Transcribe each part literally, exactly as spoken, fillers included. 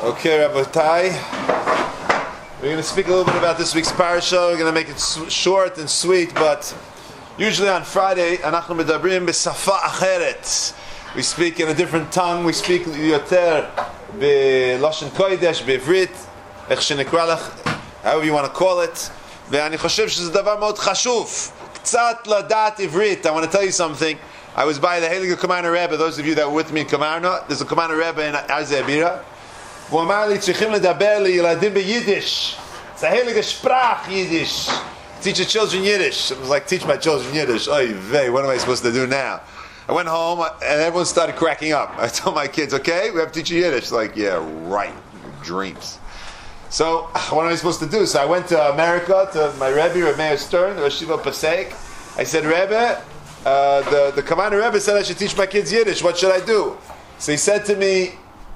Okay, Rabotai. We're going to speak a little bit about this week's parasha. We're going to make it s- short and sweet, but usually on Friday, anachnu medabrim b'safa acheret. We speak in a different tongue. We speak yoter b'lashon kodesh, b'ivrit, ech shenekra lech, however you want to call it. ואני חושב שזה דבר מאוד חשוב. קצת לדעת עברית. I want to tell you something. I was by the Heilige Commander Rebbe. Those of you that were with me in Kamarna, there's a Commander Rebbe in Arzei Abira. והוא אמר לי, צריכים לדבר לילדים ביידיש. It's a Heilige Sprach Yiddish. Teach your children Yiddish. It was like, teach my children Yiddish. Oy vey, what am I supposed to do now? I went home and everyone started cracking up. I told my kids, okay, we have to teach you Yiddish. Like, yeah, right. Dreams. So, what am I supposed to do? So I went to America, to my Rebbe, Reb Meir Stern, the Rosh Yeshiva Pasek. I said, Rebbe, uh, the, the Commander Rebbe said I should teach my kids Yiddish. What should I do? So he said to me,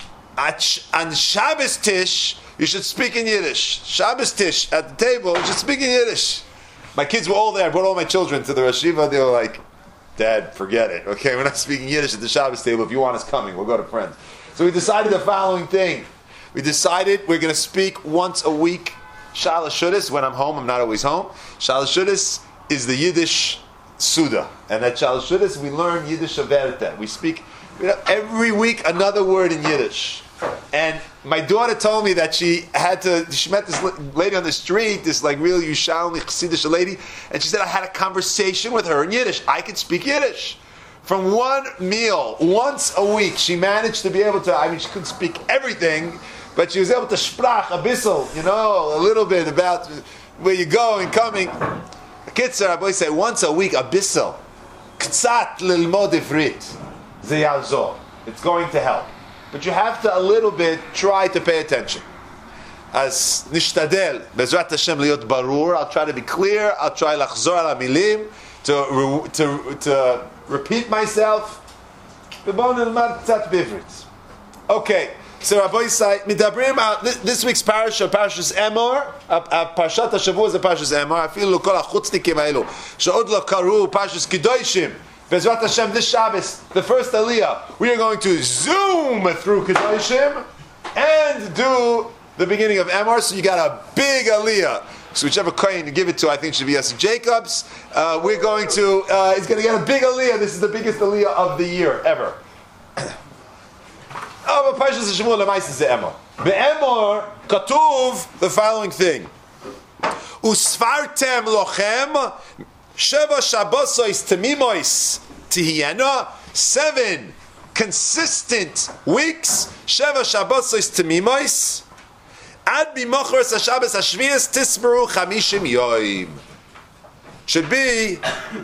on Shabbos Tish, you should speak in Yiddish. Shabbos Tish, at the table, you should speak in Yiddish. My kids were all there. I brought all my children to the Rosh Yeshiva. They were like, Dad, forget it. Okay, we're not speaking Yiddish at the Shabbos table. If you want us coming, we'll go to friends. So we decided the following thing. We decided we're going to speak once a week. Shalosh Shudas, when I'm home, I'm not always home. Shalosh Shudas is the Yiddish Suda. And at Shalosh Shudas, we learn Yiddish Averta. We speak you know, every week another word in Yiddish. And my daughter told me that she had to, she met this lady on the street, this like real Yushalmi Chassidish lady, and she said, I had a conversation with her in Yiddish. I could speak Yiddish. From one meal, once a week, she managed to be able to, I mean, she couldn't speak everything, but she was able to sprach a bissel, you know, a little bit about where you're going, coming. Kitzur, I boys say, once a week, a bissel. Ktsat lilmod ivrit. Ze ya'zor. It's going to help. But you have to a little bit try to pay attention. As nishtadel, bezrat Hashem liot barur, I'll try to be clear, I'll try lachzor al milim, to to to repeat myself. Okay, so Rabbi Yisai, midabrim, this week's parasha, Parashas Emor, Parashat HaShavua is a Parashas Emor, I feel kol hachutznikim haelu, she'od lo karu, Parashas Kedoshim, Bezrat Hashem, this Shabbos, the first Aliyah, we are going to zoom through Kedoshim and do the beginning of Emor. So you got a big Aliyah. So whichever coin you give it to, I think should be Yosef Jacobs. Uh, we're going to, uh, he's going to get a big Aliyah. This is the biggest Aliyah of the year, ever. Oh, but Parshas Shemua L'Mais is the Emor. The Emor, Katuv, the following thing. Usfartem lochem, Sheva Shabbosos Temimois Tihiyena, seven consistent weeks, Sheva Shabbosos Temimois, Ad B'mochros HaShabbos HaShviyas Tismeru Chamishim Yoim. Should be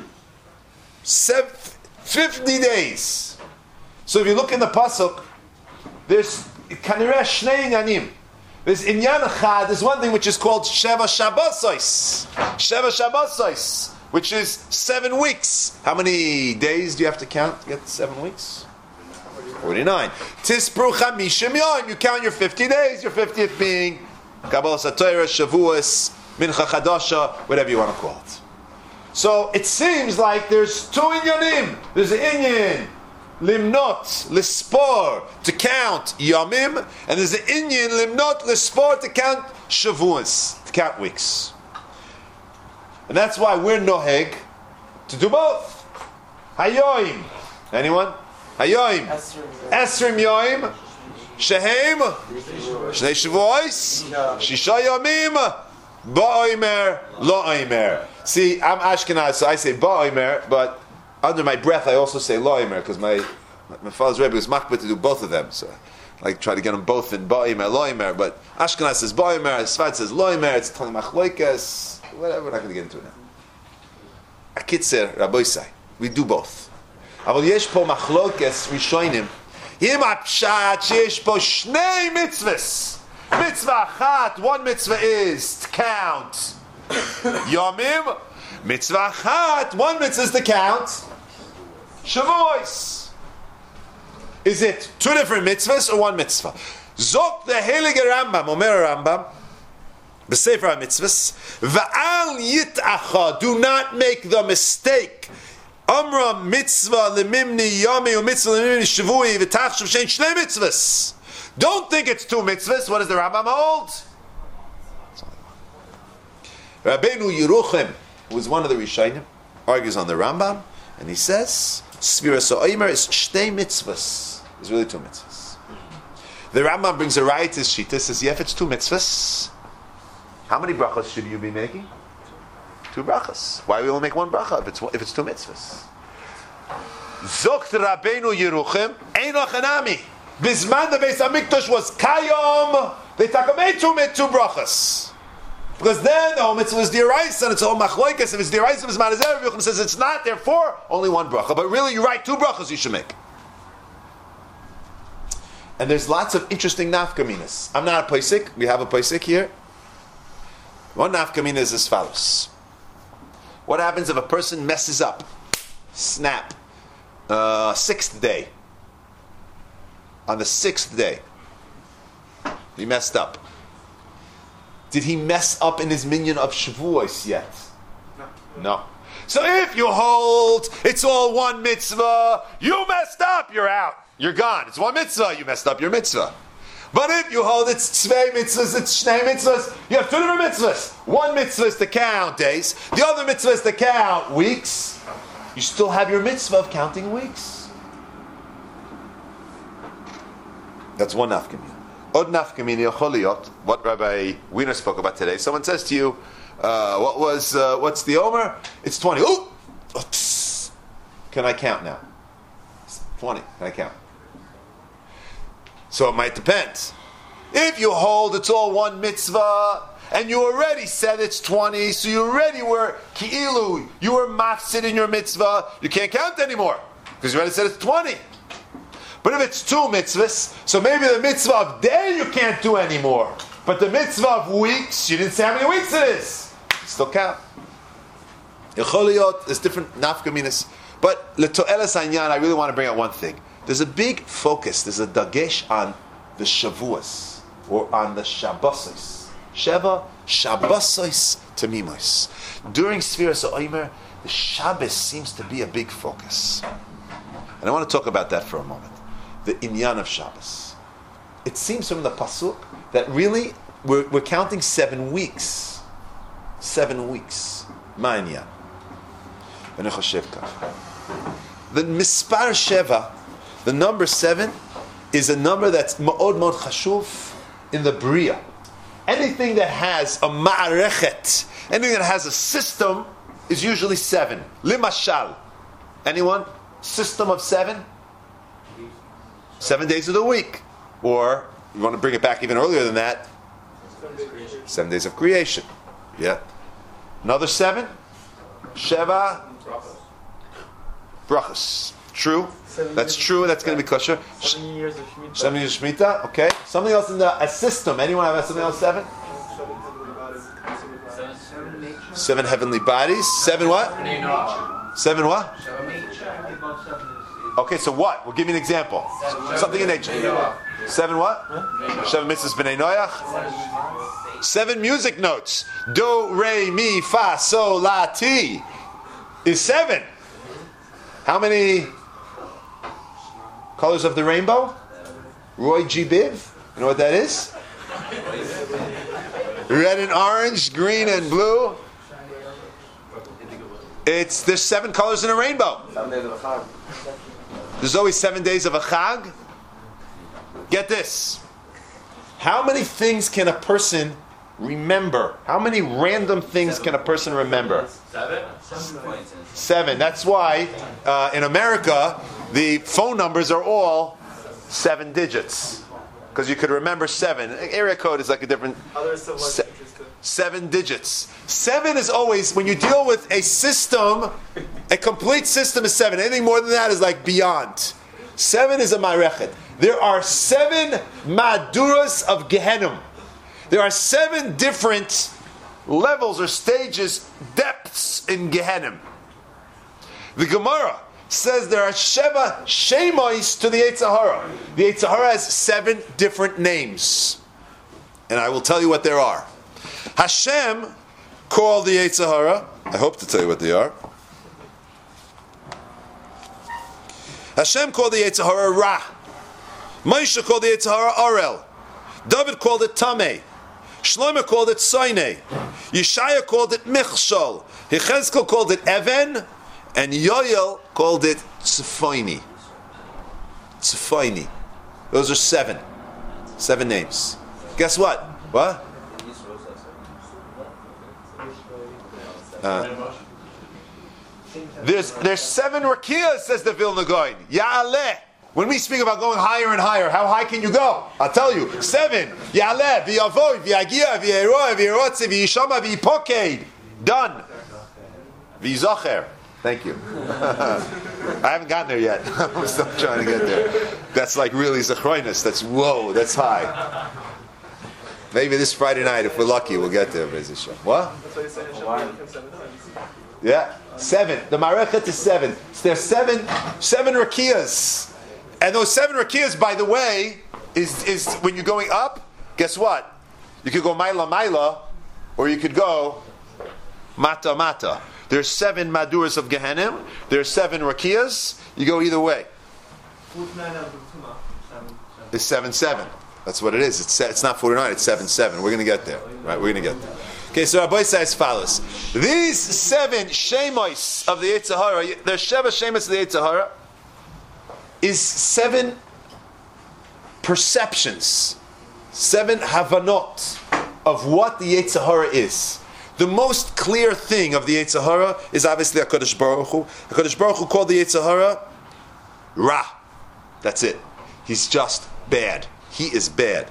fifty days. So if you look in the Pasuk, there's Kanireh Shnei Inyanim. There's Inyan Echad, there's one thing which is called Sheva Shabbosos. Sheva Shabbosos, which is seven weeks. How many days do you have to count to get seven weeks? forty-nine. Tispru chamishim yom. You count your fifty days, your fiftieth being Kabbalas HaTorah, Shavuos, Mincha Chadasha, whatever you want to call it. So it seems like there's two inyanim. There's an inyan, limnot, lispor, to count yomim, and there's an inyan, limnot, lispor, to count Shavuos, to count weeks. And that's why we're noheg to do both. Hayoim. Anyone? Hayoim. Esrim yoim. Shehem. Shnei Shavuos. Shisha yomim. Ba'oimer. Lo'oimer. See, I'm Ashkenaz, so I say ba'oimer, but under my breath I also say lo'oimer, because my my father's Rebbe was makbet to do both of them, so I like try to get them both in ba'oimer, lo'oimer, but Ashkenaz says ba'oimer, Sfat says lo'oimer, it's Tani Machloikas. Whatever, we're not going to get into it now. Akitzer, Rabbi Yisai, we do both. Aval yesh po machlokes rishonim. Yim apshat sheyesh po shnei mitzvahs. Mitzvah achat, one mitzvah is to count yomim. Mitzvah achat, one mitzvah is to count Shavuos. Is it two different mitzvahs or one mitzvah? Zok the Heilige Rambam, Omer Rambam, the Sefer HaMitzvahs, Va'al yit'acha, do not make the mistake. Amra mitzvah lemimni yami u mitzvah lemimni shavui v'tachshav shein shnei mitzvahs. Don't think it's two mitzvahs. What does the Rambam hold? Rabbeinu Yeruchim, who was one of the Rishonim, argues on the Rambam, and he says, Sfiras Ha'omer is shtei mitzvahs. It's really two mitzvahs. The Rambam brings a right to his shita, says, yeah, if it's two mitzvahs, how many brachas should you be making? Two brachas. Why we only make one bracha if it's if it's two mitzvahs? Zokt Rabbeinu Yeruchim, Einoch Hanami. Bisman the Beis Hamikdash was Kayom. They takamei two two brachas. Because then the whole mitzvah is diraisa and it's all machloikas. If it's diraisa, Bisman Ezer, Yeruchim says it's not. Therefore, only one bracha. But really, you write two brachas you should make. And there's lots of interesting nafkaminas. I'm not a paisik. We have a paisik here. One nafkamina is as follows. What happens if a person messes up? Snap. Uh, sixth day. On the sixth day, he messed up. Did he mess up in his minyan of Shavuos yet? No. No. So if you hold, it's all one mitzvah, you messed up, you're out. You're gone. It's one mitzvah, you messed up your mitzvah. But if you hold it's tzvei mitzvahs, it's shnei mitzvahs, you have two different mitzvahs. One mitzvah is to count days, the other mitzvah is to count weeks. You still have your mitzvah of counting weeks. That's one nafkamina. Od nafkamina yachol, what Rabbi Wiener spoke about today. Someone says to you, uh, "What was uh, what's the Omer? It's twenty. Ooh, oh, can I count now? It's twenty. Can I count?" So it might depend. If you hold it's all one mitzvah, and you already said it's twenty, so you already were ki'ilu, you were mafsid in your mitzvah, you can't count anymore, because you already said it's twenty. But if it's two mitzvahs, so maybe the mitzvah of day you can't do anymore, but the mitzvah of weeks, you didn't say how many weeks it is, you still count. There's different nafkaminas. But l'to'elas hanyan, I really want to bring out one thing. There's a big focus, there's a dagesh on the Shavuos, or on the Shabbosos. Sheva, Shabbosos, Tamimos. During Sfiras Ha'omer, the Shabbos seems to be a big focus. And I want to talk about that for a moment. The inyan of Shabbos. It seems from the Pasuk that really we're, we're counting seven weeks. Seven weeks. Ma inyan. The Mispar Sheva, the number seven, is a number that's ma'od ma'od chashuv in the Bria. Anything that has a ma'arechet, anything that has a system, is usually seven. Limashal. Anyone? System of seven? Seven days of the week. Or, you want to bring it back even earlier than that? Seven days of creation. Yeah. Another seven? Sheva? Brachos. True. That's true. That's going to be kosher. Seven years of Shemitah. Seven years of Shemitah. Okay. Something else in the a system. Anyone have something else? Seven. Seven heavenly bodies. Seven what? Seven what? Okay. So what? We'll give you an example. Something in nature. Seven what? Seven mitzvahs b'nei Noach. Seven music notes. Do, re, mi, fa, sol, la, ti. Is seven. How many colors of the rainbow? Roy G. Biv. You know what that is? Red and orange, green and blue. It's there's seven colors in a rainbow. There's always seven days of a chag. Get this. How many things can a person remember? How many random things can a person remember? Seven. Seven. That's why uh, in America the phone numbers are all seven digits, because you could remember seven. Area code is like a different se- seven digits. Seven is always, when you deal with a system, a complete system is seven. Anything more than that is like beyond. Seven is a marechet. There are seven maduras of Gehenim. There are seven different levels or stages, depths in Gehenim. The Gemara says there are Sheva Shemois to the Yetzer Hara. The Yetzer Hara has seven different names. And I will tell you what there are. Hashem called the Yetzer Hara. I hope to tell you what they are. Hashem called the Yetzer Hara Ra. Moshe called the Yetzer Hara Arel. David called it Tameh. Shlomo called it Soinei. Yeshaya called it Michshol. Yechezkel called it Even. And Yoel called it Tzefoini. Tzefoini. Those are seven. Seven names. Guess what? What? Uh, there's there's seven rakiyas, says the Vilna Gaon. Ya'aleh. When we speak about going higher and higher, how high can you go? I'll tell you. Seven. Ya'aleh, v'yavoy, v'yagia, v'yeroy, v'yerotze, v'yishama, v'yipoked. Done. V'yizocher. Thank you. I haven't gotten there yet. I'm still trying to get there. That's like really zachroinus. That's whoa. That's high. Maybe this Friday night, if we're lucky, we'll get there. What? Yeah, seven. The Marechet is seven. So there's seven, seven rakiyas, and those seven rakiyas, by the way, is is when you're going up. Guess what? You could go maila maila, or you could go mata mata. There's seven maduras of Gehenim. There's seven rakiyas. You go either way. It's seven seven. That's what it is. It's it's not forty-nine. It's seven seven. We're going to get there, right? We're going to get there. Okay, so Rabbi says as follows: these seven shemos of the Yetzer Hara, there's Sheva shemos of the Yetzer Hara, is seven perceptions, seven havanot of what the Yetzer Hara is. The most clear thing of the Yetzer Hara is obviously HaKadosh Baruch Hu. HaKadosh Baruch Hu called the Yetzer Hara Ra. That's it. He's just bad. He is bad.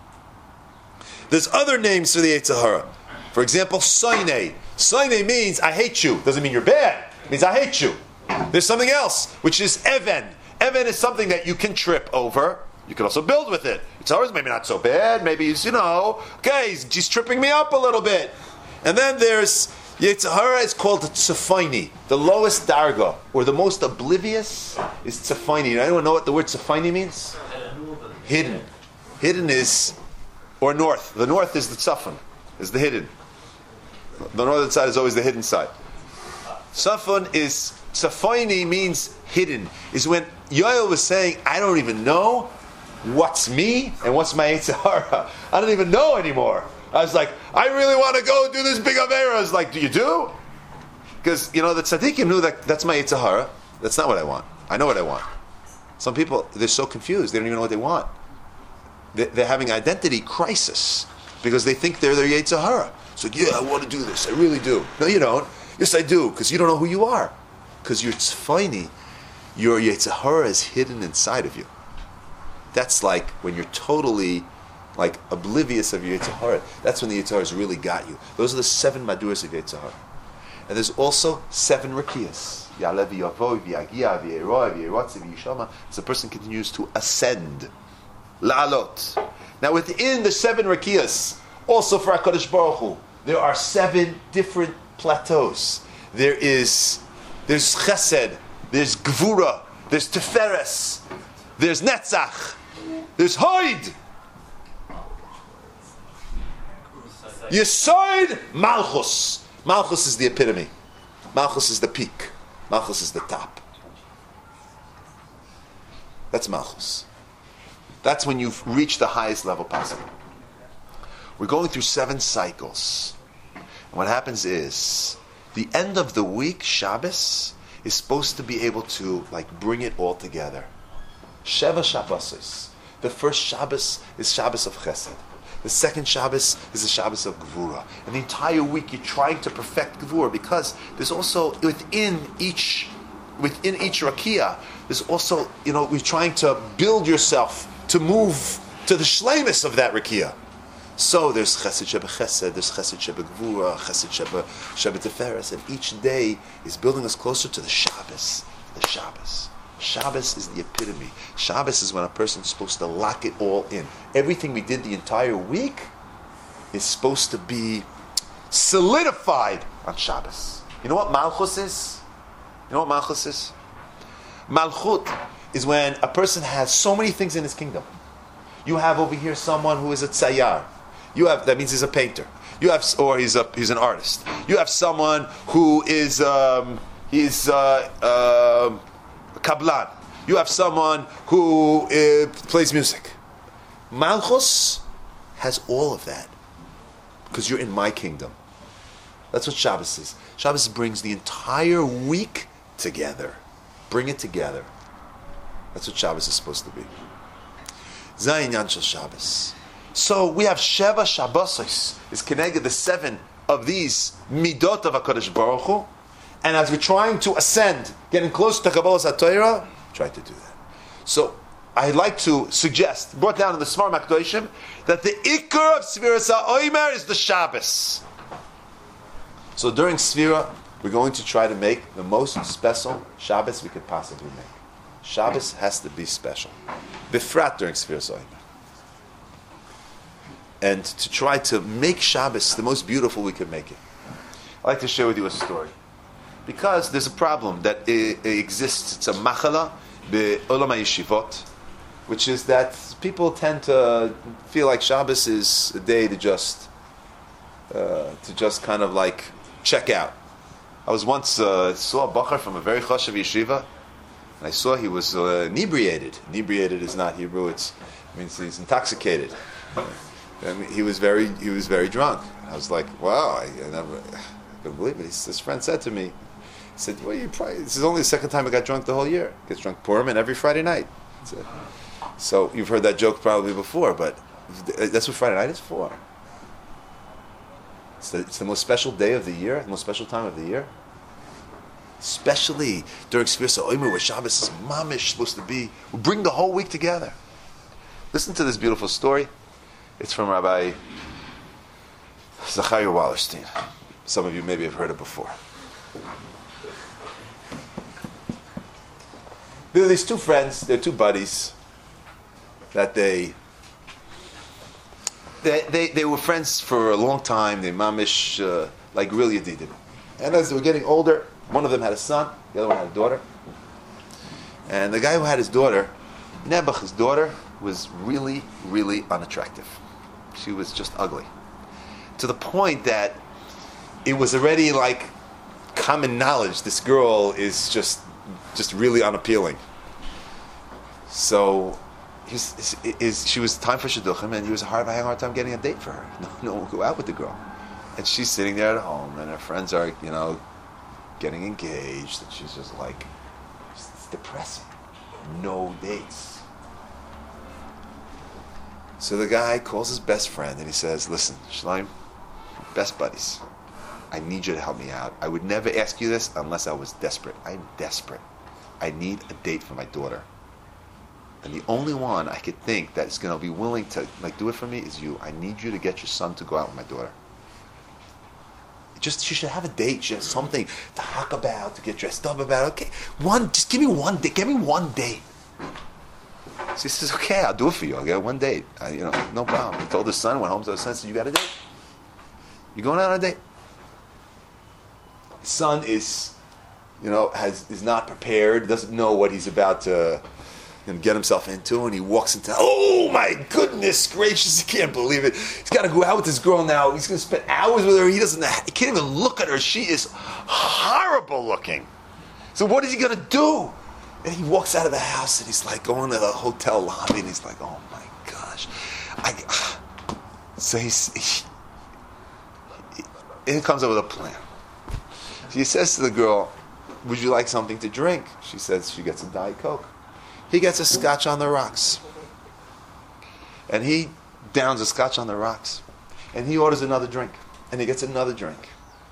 There's other names for the Yetzer Hara. For example, Soinei. Soinei means I hate you. Doesn't mean you're bad. It means I hate you. There's something else, which is Even. Even is something that you can trip over. You can also build with it. Yetzer Hara is maybe not so bad. Maybe he's, you know, okay, he's, he's tripping me up a little bit. And then there's Yetzer Hara is called Tzefoini. The lowest darga, or the most oblivious, is Tzefoini. Anyone know what the word Tzefoini means? Hidden. Hidden is, or north. The north is the tzafon, is the hidden. The northern side is always the hidden side. Tzafon is, Tzefoini means hidden. Is when Yoel was saying, I don't even know what's me and what's my Yetzer Hara. I don't even know anymore. I was like, I really want to go do this big Avera. I was like, do you do? Because, you know, the tzaddikim knew that that's my Yetzer Hara. That's not what I want. I know what I want. Some people, they're so confused. They don't even know what they want. They're having identity crisis because they think they're their Yetzer Hara. So, yeah, I want to do this. I really do. No, you don't. Yes, I do, because you don't know who you are. Because you're tzfaini. Your Yetzer Hara is hidden inside of you. That's like when you're totally like oblivious of your Yetzer Hara. That's when the Yetzer Hara's really got you. Those are the seven maduras of Yetzer Hara. And there's also seven rakiyas. Ya'aleh v'yavoy v'yagia v'yeroy v'yerotze v'yishama. As the person continues to ascend. La'alot. Now within the seven rakiyas, also for HaKadosh Baruch Hu, there are seven different plateaus. There is, there's chesed, there's gvura, there's teferes, there's netzach, there's hoid. Yesod Malchus. Malchus is the epitome. Malchus is the peak. Malchus is the top. That's Malchus. That's when you've reached the highest level possible. We're going through seven cycles. And what happens is, the end of the week, Shabbos, is supposed to be able to like bring it all together. Sheva Shabbosos. The first Shabbos is Shabbos of Chesed. The second Shabbos is the Shabbos of Gevura. And the entire week you're trying to perfect Gevura because there's also within each within each Rakia, there's also, you know, we're trying to build yourself to move to the shleimus of that Rakia. So there's Chesed Sheba Chesed, there's Chesed Sheba Gevura, Chesed Sheba Sheba Teferes, and each day is building us closer to the Shabbos. The Shabbos. Shabbos is the epitome. Shabbos is when a person's supposed to lock it all in. Everything we did the entire week is supposed to be solidified on Shabbos. You know what Malchus is? You know what Malchus is? Malchut is when a person has so many things in his kingdom. You have over here someone who is a tzayar. You have, that means he's a painter. You have, or he's a he's an artist. You have someone who is um, he's uh, uh, kablan. You have someone who uh, plays music. Malchus has all of that because you're in my kingdom. That's what Shabbos is. Shabbos brings the entire week together. Bring it together. That's what Shabbos is supposed to be. Zayin Yanshel Shabbos. So we have Sheva Shabbosos, is connected the seven of these midot of HaKadosh Baruch Hu. And as we're trying to ascend, getting close to Kabbalah HaTorah, try to do that. So I'd like to suggest, brought down in the Smar Makdoshim, that the Iker of Sfiras HaOmer is the Shabbos. So during Sfira, we're going to try to make the most special Shabbos we could possibly make. Shabbos has to be special. Bifrat during Sfiras HaOmer. And to try to make Shabbos the most beautiful we can make it. I'd like to share with you a story. Because there's a problem that it, it exists. It's a machala be'olam ha'yeshivot, which is that people tend to feel like Shabbos is a day to just uh, to just kind of like check out. I was once uh, saw a bacher from a very chashav yeshiva, and I saw he was uh, inebriated. Inebriated is not Hebrew; it's it means he's intoxicated. And he was very he was very drunk. I was like, wow, I, I never I couldn't believe it. His, his friend said to me, he said, well, you probably, this is only the second time I got drunk the whole year. Gets drunk Purim and every Friday night. Said, so you've heard that joke probably before, but that's what Friday night is for. It's the, it's the most special day of the year, the most special time of the year. Especially during Sfiras HaOmer, where Shabbos is mamish supposed to be. We bring the whole week together. Listen to this beautiful story. It's from Rabbi Zachariah Wallerstein. Some of you maybe have heard it before. There are these two friends, they're two buddies, that they, they they they were friends for a long time. They mamish, uh, like really yedidim. And as they were getting older, one of them had a son, the other one had a daughter. And the guy who had his daughter, Nebuch, his daughter, was really, really unattractive. She was just ugly. To the point that it was already like common knowledge, this girl is just just really unappealing. So his, his, his, she was time for shidduchim, and he was hard, having a hard time getting a date for her. No, no one would go out with the girl. And she's sitting there at home, and her friends are, you know, getting engaged, and she's just like, it's depressing. No dates. So the guy calls his best friend and he says, listen, Shloim, best buddies, I need you to help me out. I would never ask you this unless I was desperate. I'm desperate. I need a date for my daughter. And the only one I could think that is going to be willing to like do it for me is you. I need you to get your son to go out with my daughter. Just, she should have a date. She has something to talk about, to get dressed up about. Okay, one, just give me one date. Give me one date. So he says, okay, I'll do it for you. I'll get one date. I, you know, no problem. He told his son, went home to his son, said, you got a date? You going out on a date? His son is, you know, has is not prepared, doesn't know what he's about to you know, get himself into, and he walks into, oh my goodness gracious, he can't believe it. He's got to go out with this girl now. He's going to spend hours with her. He doesn't, he can't even look at her. She is horrible looking. So what is he going to do? And he walks out of the house and he's like going to the hotel lobby and he's like, oh my gosh. I, so he's, he, he, he comes up with a plan. He says to the girl, would you like something to drink? She says she gets a Diet Coke. He gets a scotch on the rocks. And he downs a scotch on the rocks. And he orders another drink. And he gets another drink.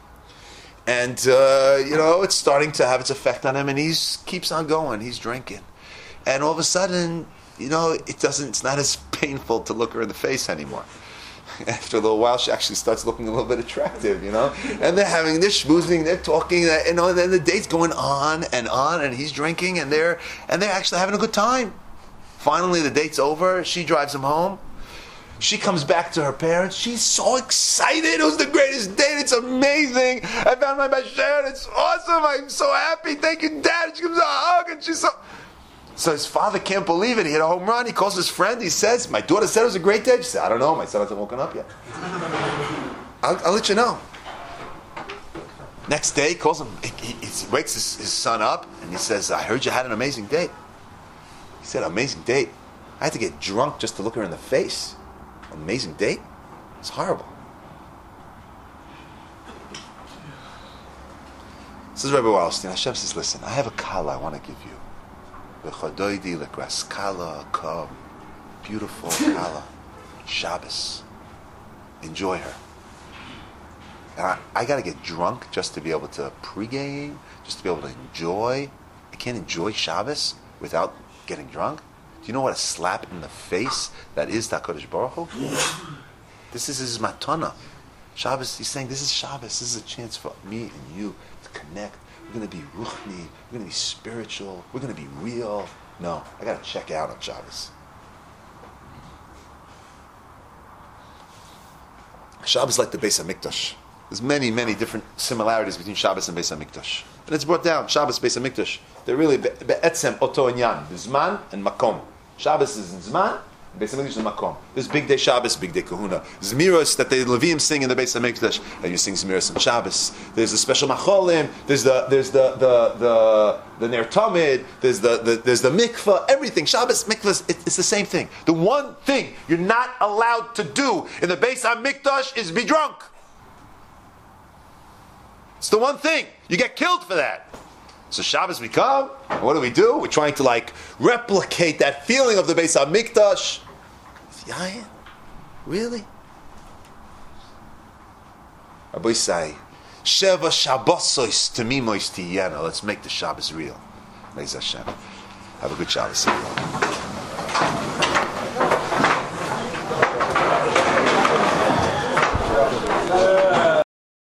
And, uh, you know, it's starting to have its effect on him, and he keeps on going. He's drinking. And all of a sudden, you know, it doesn't, it's not as painful to look her in the face anymore. After a little while, she actually starts looking a little bit attractive, you know? And they're having, they're schmoozing, they're talking, you know, and then the date's going on and on, and he's drinking, and they're, and they're actually having a good time. Finally, the date's over. She drives him home. She comes back to her parents. She's so excited. It was the greatest date. It's amazing. I found my best friend. It's awesome. I'm so happy. Thank you, Dad. She gives a hug, and she's so... So his father can't believe it. He hit a home run. He calls his friend. He says, my daughter said it was a great day. She said, I don't know. My son hasn't woken up yet. I'll, I'll let you know. Next day, he calls him. He, he, he wakes his, his son up, and he says, I heard you had an amazing date. said, amazing date. I had to get drunk just to look her in the face. Amazing date? It's horrible. This is Rebbe Wallerstein. Hashem says, listen, I have a kala I want to give you. V'chodoidi lekras kala kam. Beautiful kala. Shabbos. Enjoy her. And I, I got to get drunk just to be able to pregame, just to be able to enjoy. I can't enjoy Shabbos without getting drunk. Do you know what a slap in the face that is to HaKadosh Baruch Hu? This is his matana. Shabbos, he's saying, this is Shabbos. This is a chance for me and you to connect. We're going to be ruchni. We're going to be spiritual. We're going to be real. No, I got to check out on Shabbos. Shabbos is like the Beis HaMikdash. There's many, many different similarities between Shabbos and Beis HaMikdash. And it's brought down, Shabbos, Beis HaMikdash. They're really be'etzem, oto inyan. Zman and makom. Shabbos is in Zman, Beis HaMikdash is in makom. There's big day Shabbos, big day kahuna. Zmiros that the Levim sing in the Beis HaMikdash, and you sing Zmiros on Shabbos. There's the special macholim, there's the there's the the the, the Ner Tamid, there's the, the there's the mikvah, everything. Shabbos, mikvahs, it, it's the same thing. The one thing you're not allowed to do in the Beis HaMikdash is be drunk. It's the one thing. You get killed for that. So Shabbos we come, and what do we do? We're trying to like replicate that feeling of the Beis HaMikdash. Yayin? Really? Rabbi say, Sheva Shabbosos Temimois Tiyana. Let's make the Shabbos real. Beis Hashem. Have a good Shabbos, everyone.